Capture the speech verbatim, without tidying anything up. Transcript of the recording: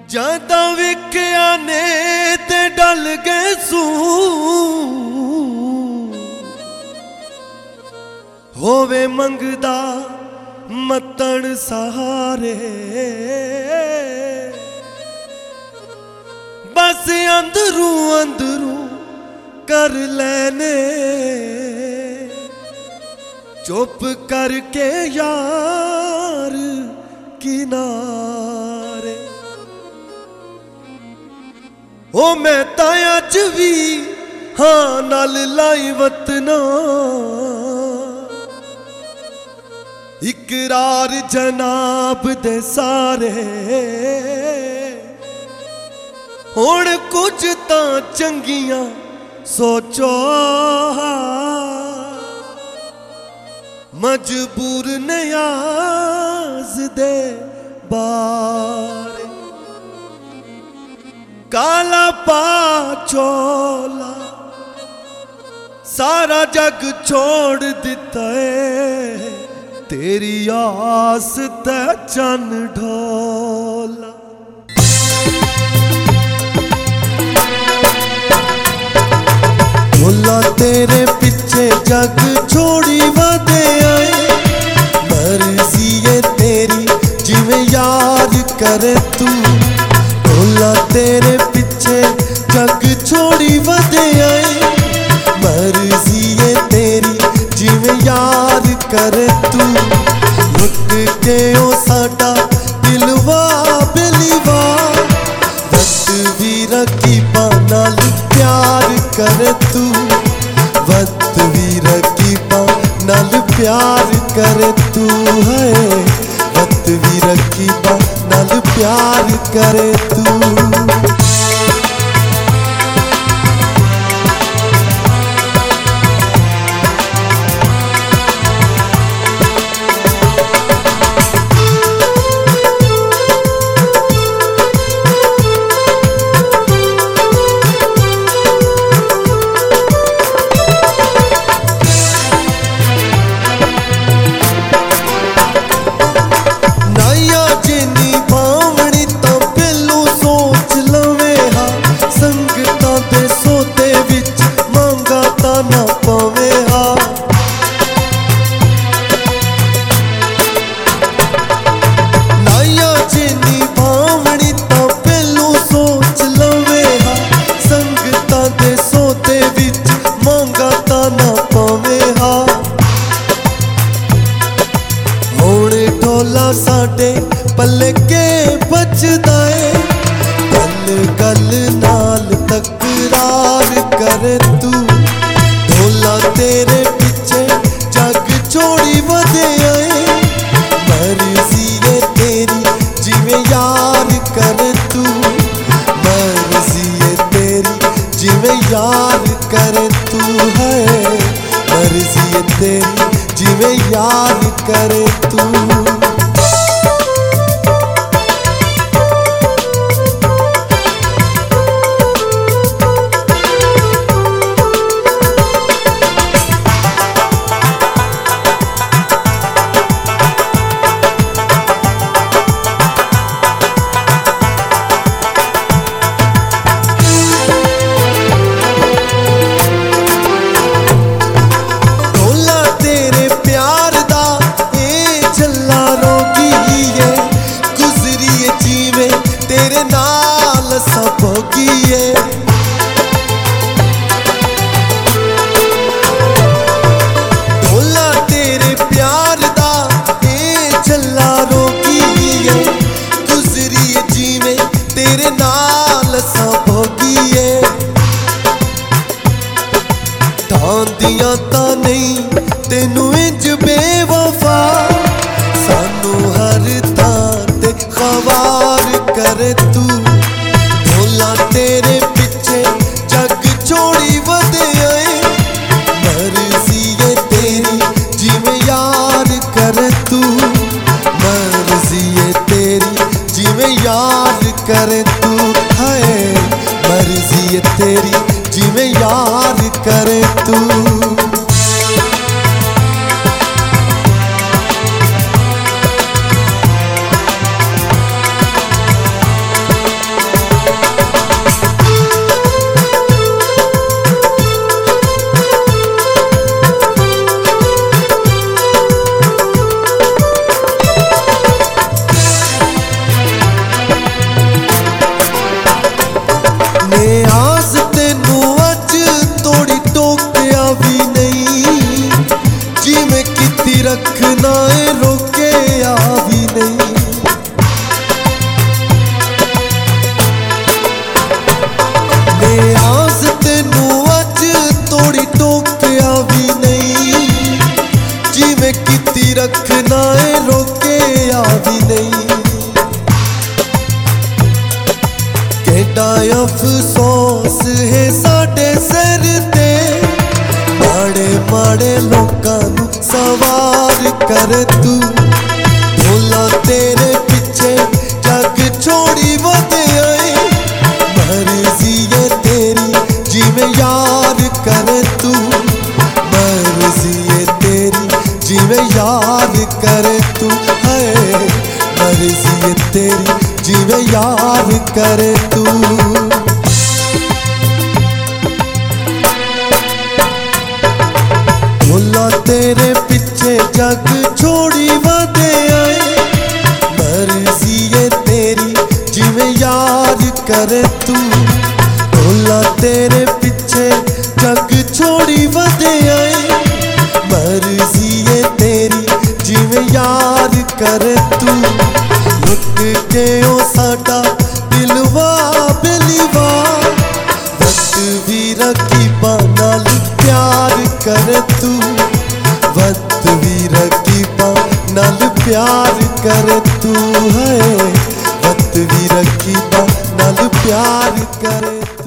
ज्यादा विख्या ने ते डल गए सू होवे मंगदा मतन सहारे बस अंदरू अंदरू कर लेने चुप करके यार किनारे ओ मैं ताया च भी हाँ नाल लाई वतना इकरार जनाब दे सारे हुण कुछ तां चंगियां सोचो मजबूर नियाज दे बारे काला पा चोला सारा जग छोड़ दिता है तेरी आस ते चन ढोला ढोला तेरे पीछे जग छोड़ी वदे आए मर्जी है तेरी जिवें यार करे तू ढोला तेरे पीछे जग छोड़ी वदे आए मर्जी है तेरी जिवें यार करे तू लुट के ओ साडा दिलवा बिलीवा वक्त भी रखी नाल प्यार करे तू वक्त भी रखी नाल प्यार करे तू है वक्त भी रखी नाल प्यार करे तू ढोला साडे पल्ले के बजदा है गल गल नाल तकरार करे तू ढोला तेरे पीछे जग छोड़ी वदे आए मर्जी है तेरी जिवें यार करे तू मर्जी है तेरी जिवें यार करे तू है मर्जी है तेरी जिवें यार करे तू तेरे नाल सब होगिए ढोला तेरे प्यार दा ए चला रोगिए गुजरिए जीवें तेरे नाल सब होगिए तांदियां तां नहीं तेनू इंज बेवफा सानू हर तां ते खवार करे तू ढोला तेरे पीछे जग छोड़ी वदे आए मर्जी है तेरी जिवें यार करे तू मर्जी है तेरी जिवें यार करे तू है मर्जी है तेरी जिवें यार करे तू माड़े लोकां नू सवार कर तू। भोला तेरे पिछे जग छोड़ी वधिया ए, मर्जी है तेरी जिवें यार कर तू। मर्जी है तेरी जिवें यार कर तू, है मर्जी है तेरी जिवें यार कर तू। भोला तेरे पिछे जग छोड़ी वधिया ए, मर्जी है तेरी जिवें यार कर तू। भोला तेरे पिछे जग छोड़ी वधिया ए, मर्जी है तेरी जिवें यार कर तू। लुट के ओ साडा दिलवा बेलीवा, वत भी रखी नाल प्यार कर तू। वत भी रखी नाल प्यार कर तू, है वत भी रखी नाल प्यार कर तू।